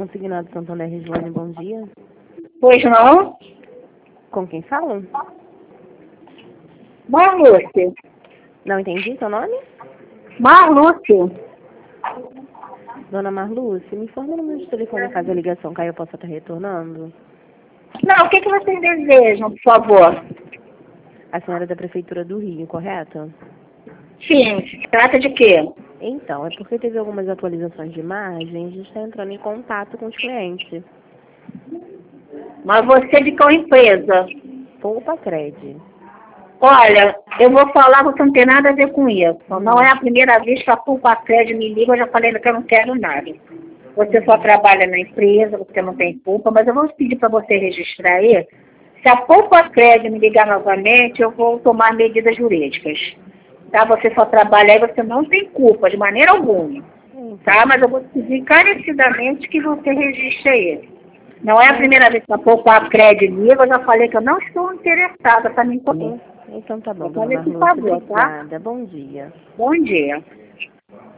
Consignado Santander, Regiane, bom dia. Pois não? Com quem falam? Marlúcia. Não entendi seu nome? Marlúcia. Dona Marluce, me informa o número de telefone caso a ligação caia eu possa estar retornando. Não, o que vocês desejam, por favor? A senhora é da Prefeitura do Rio, correto? Sim, se trata de quê? Então, é porque teve algumas atualizações de imagem, a gente está entrando em contato com os clientes. Mas você é de qual empresa? Poupa Cred. Olha, eu vou falar, você não tem nada a ver com isso. Não é a primeira vez que a Poupa Crédito me liga, eu já falei que eu não quero nada. Você só trabalha na empresa, você não tem culpa, mas eu vou pedir para você registrar aí. Se a Poupa Crédito me ligar novamente, eu vou tomar medidas jurídicas. Tá? Você só trabalha aí, você não tem culpa, de maneira alguma. Tá? Mas eu vou pedir encarecidamente que você registre aí. Não é a primeira vez que a Poupa Crédito liga, eu já falei que eu não estou interessada para me comer. Então tá bom, Eu dona falei, por Marluce. favor, tá? Obrigada. Bom dia. Bom dia.